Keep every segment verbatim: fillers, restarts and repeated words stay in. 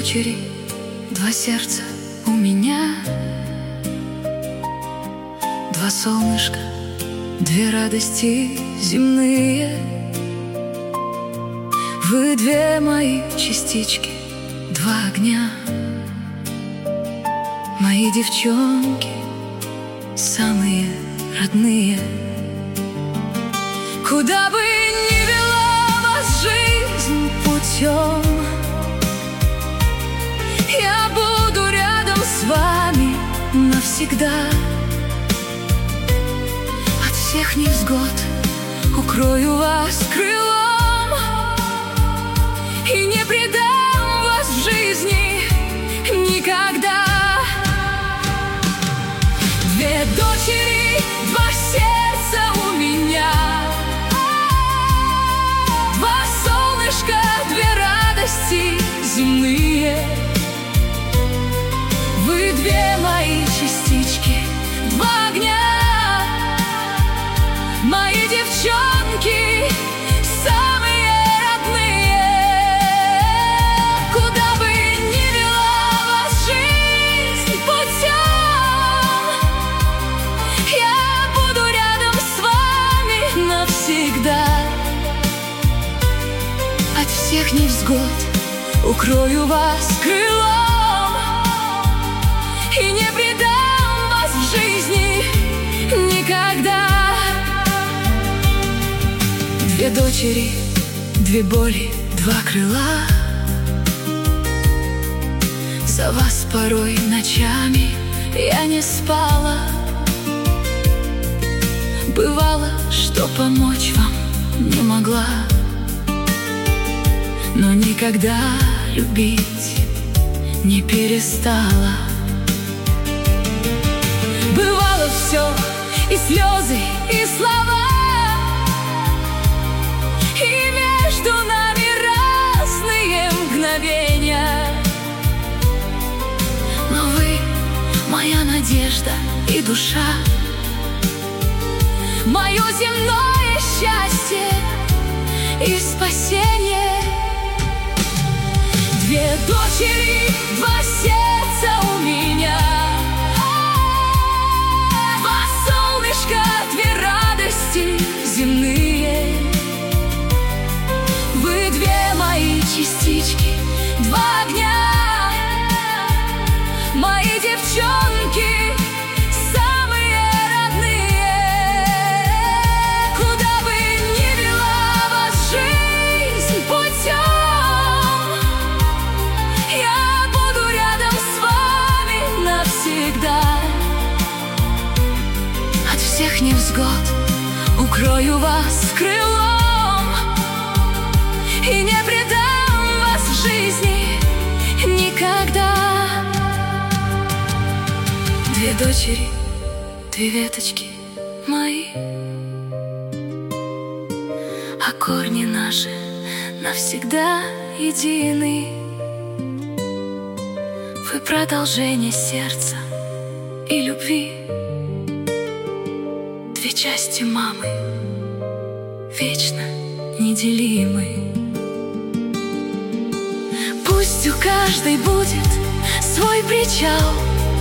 дочери, два сердца у меня, два солнышка, две радости земные. Вы две мои частички, два огня, мои девчонки, самые родные. Куда бы ни вела вас жизнь путем, я буду рядом с вами навсегда. От всех невзгод укрою вас крылом и не предам вас в жизни никогда. Две дочери, два сердца у меня, два солнышка, две радости земные. Вы две мои частички, два огня, мои девчонки, самые родные. Куда бы ни вела вас жизнь путем, я буду рядом с вами навсегда. От всех невзгод укрою вас крылом и не предам вас в жизни никогда. Две дочери, две боли, два крыла. За вас порой ночами я не спала. Бывало, что помочь вам не могла, но никогда любить не перестала. Бывало все, и слезы, и слова, и между нами разные мгновения. Но вы моя надежда и душа, мое земное счастье и спасение. Две дочери, два сердца у меня, два солнышка, две радости земные. Вы две мои частички, два огня, мои девчонки, самые родные. Куда бы ни вела вас жизнь путем, я буду рядом с вами навсегда. От всех невзгод укрою вас крылом и не предам вас в жизни никогда. Две дочери, две веточки мои, а корни наши навсегда едины. Вы продолжение сердца и любви, две части мамы, вечно неделимы. Пусть у каждой будет свой причал,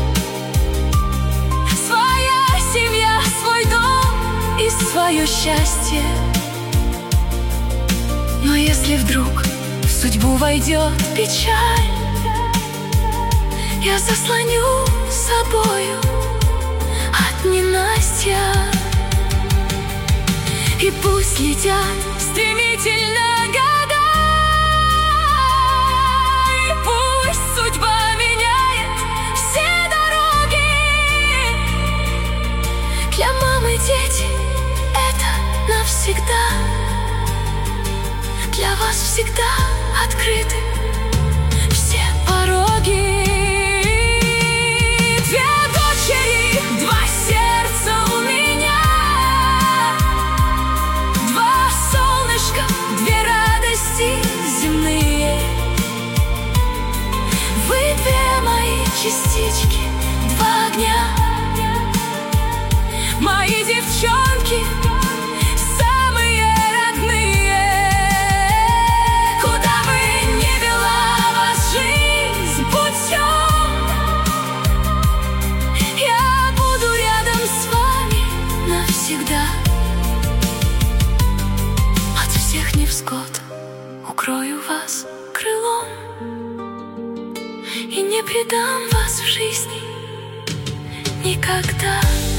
своя семья, свой дом и свое счастье. Но если вдруг в судьбу войдет печаль, я заслоню собою от ненастья. И пусть летят стремительно года, и пусть судьба меняет все дороги. Для мамы дети — это навсегда. Для вас всегда открыты все пороги. Две дочери, два сердца у меня, два солнышка, две радости земные. Вы две мои частички, два огня, мои девчонки, самые родные. Куда бы ни предам вас в жизни никогда.